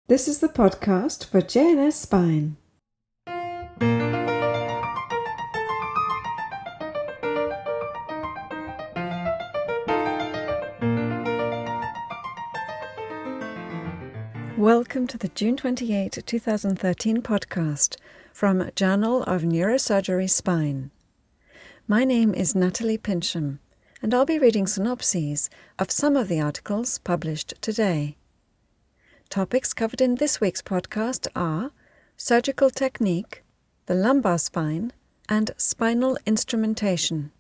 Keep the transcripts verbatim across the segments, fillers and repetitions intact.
This is the podcast for J and S Spine. Welcome to the June twenty-eighth, two thousand thirteen podcast from Journal of Neurosurgery Spine. My name is Natalie Pincham, and I'll be reading synopses of some of the articles published today. Topics covered in this week's podcast are surgical technique, the lumbar spine, and spinal instrumentation.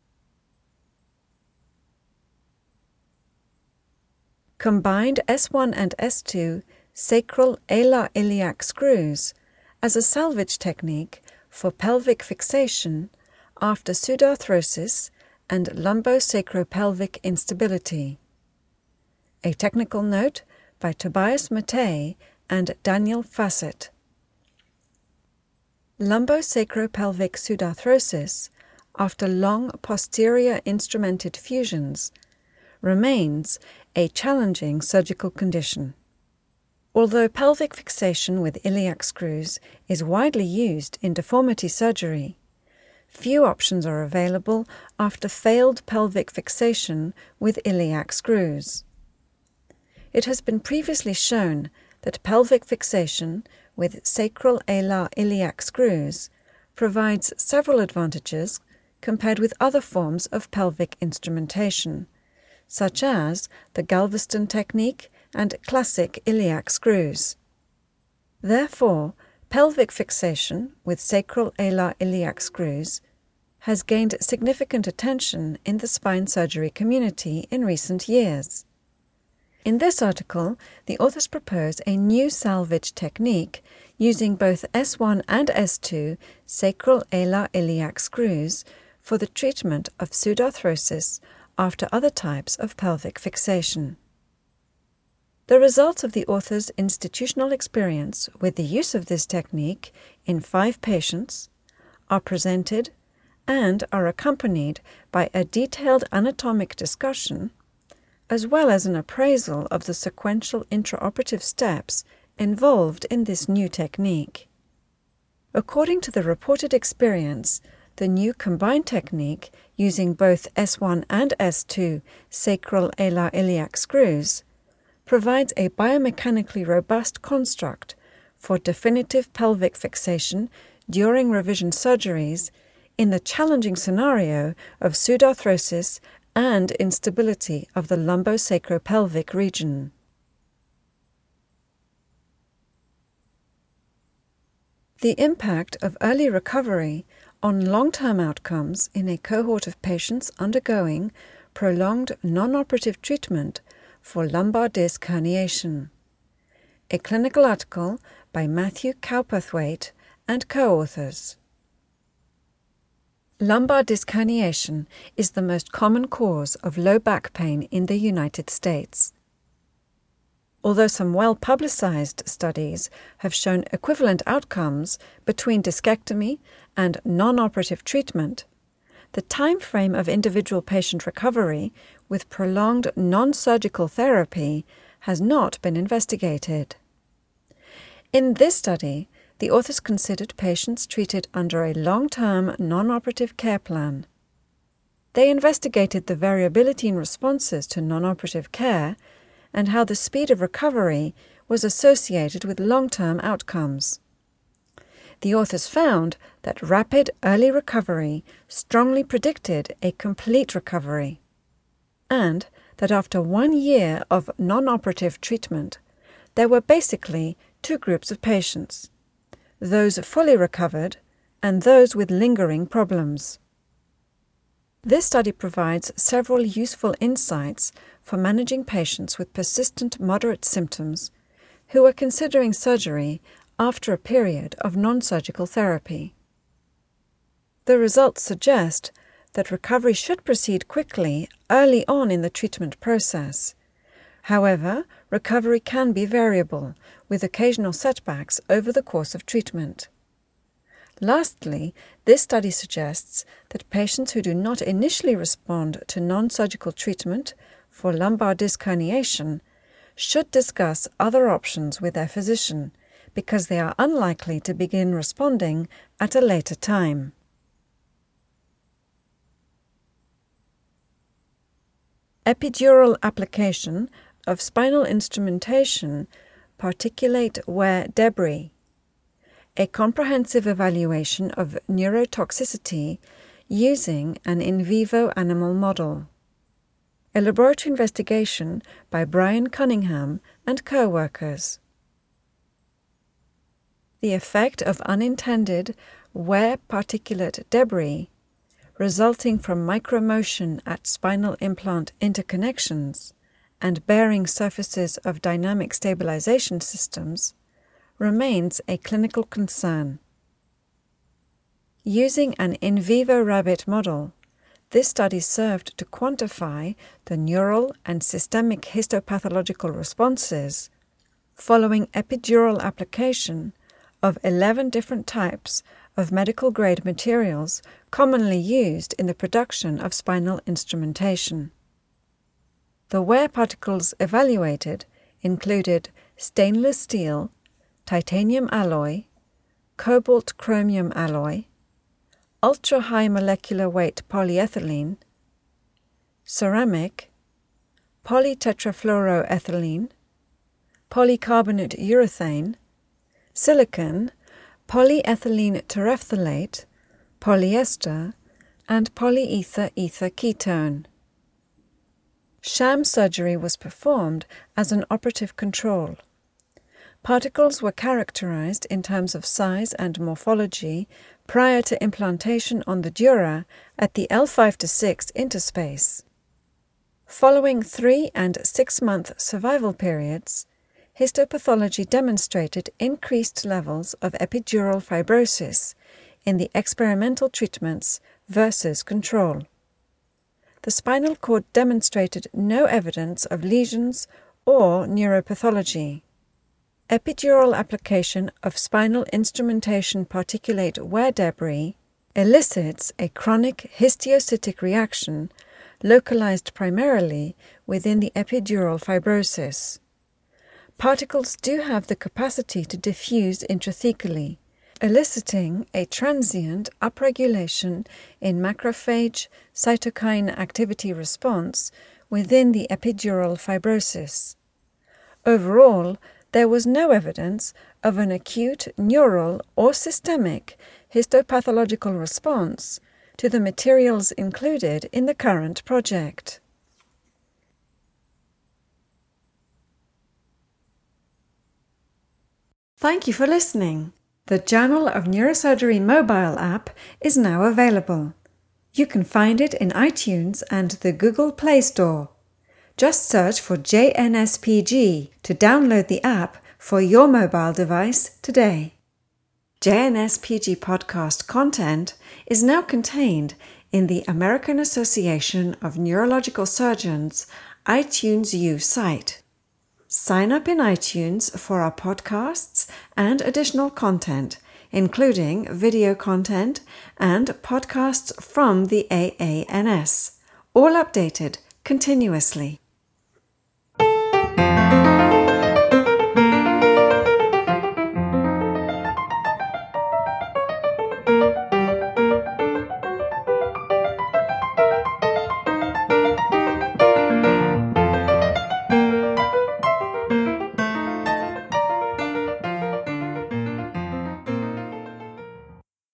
Combined S one and S two sacral alar iliac screws as a salvage technique for pelvic fixation after pseudarthrosis and lumbosacropelvic instability. A technical note by Tobias Mattei and Daniel Fassett. Lumbosacropelvic pseudarthrosis after long posterior instrumented fusions remains a challenging surgical condition. Although pelvic fixation with iliac screws is widely used in deformity surgery, few options are available after failed pelvic fixation with iliac screws. It has been previously shown that pelvic fixation with sacral alar iliac screws provides several advantages compared with other forms of pelvic instrumentation, such as the Galveston technique and classic iliac screws. Therefore, pelvic fixation with sacral alar iliac screws has gained significant attention in the spine surgery community in recent years. In this article, the authors propose a new salvage technique using both S one and S two sacral alar iliac screws for the treatment of pseudarthrosis after other types of pelvic fixation. The results of the author's institutional experience with the use of this technique in five patients are presented and are accompanied by a detailed anatomic discussion, as well as an appraisal of the sequential intraoperative steps involved in this new technique. According to the reported experience, the new combined technique using both S one and S two sacral alar iliac screws provides a biomechanically robust construct for definitive pelvic fixation during revision surgeries in the challenging scenario of pseudarthrosis and instability of the lumbosacropelvic region. The impact of early recovery on long-term outcomes in a cohort of patients undergoing prolonged non-operative treatment for lumbar disc herniation. A clinical article by Matthew Cowperthwaite and co-authors. Lumbar disc herniation is the most common cause of low back pain in the United States. Although some well-publicized studies have shown equivalent outcomes between discectomy and non-operative treatment, the time frame of individual patient recovery with prolonged non-surgical therapy has not been investigated. In this study, the authors considered patients treated under a long-term non-operative care plan. They investigated the variability in responses to non-operative care and how the speed of recovery was associated with long-term outcomes. The authors found that rapid early recovery strongly predicted a complete recovery, and that after one year of non-operative treatment, there were basically two groups of patients: those fully recovered and those with lingering problems. This study provides several useful insights for managing patients with persistent moderate symptoms who are considering surgery after a period of non-surgical therapy. The results suggest that recovery should proceed quickly early on in the treatment process. However, recovery can be variable, with occasional setbacks over the course of treatment. Lastly, this study suggests that patients who do not initially respond to non-surgical treatment for lumbar disc herniation should discuss other options with their physician because they are unlikely to begin responding at a later time. Epidural application of spinal instrumentation particulate wear debris. A comprehensive evaluation of neurotoxicity using an in vivo animal model. A laboratory investigation by Brian Cunningham and co-workers. The effect of unintended wear particulate debris resulting from micromotion at spinal implant interconnections and bearing surfaces of dynamic stabilization systems remains a clinical concern. Using an in vivo rabbit model, this study served to quantify the neural and systemic histopathological responses following epidural application of eleven different types of medical-grade materials commonly used in the production of spinal instrumentation. The wear particles evaluated included stainless steel, titanium alloy, cobalt chromium alloy, ultra-high molecular weight polyethylene, ceramic, polytetrafluoroethylene, polycarbonate urethane, silicon, polyethylene terephthalate, polyester, and polyether ether ketone. Sham surgery was performed as an operative control. Particles were characterized in terms of size and morphology prior to implantation on the dura at the L five to six interspace. Following three and six-month survival periods, histopathology demonstrated increased levels of epidural fibrosis in the experimental treatments versus control. The spinal cord demonstrated no evidence of lesions or neuropathology. Epidural application of spinal instrumentation particulate wear debris elicits a chronic histiocytic reaction localized primarily within the epidural fibrosis. Particles do have the capacity to diffuse intrathecally, eliciting a transient upregulation in macrophage cytokine activity response within the epidural fibrosis. Overall, there was no evidence of an acute neural or systemic histopathological response to the materials included in the current project. Thank you for listening. The Journal of Neurosurgery mobile app is now available. You can find it in iTunes and the Google Play Store. Just search for J N S P G to download the app for your mobile device today. J N S P G podcast content is now contained in the American Association of Neurological Surgeons iTunes U site. Sign up in iTunes for our podcasts and additional content, including video content and podcasts from the A A N S, all updated continuously.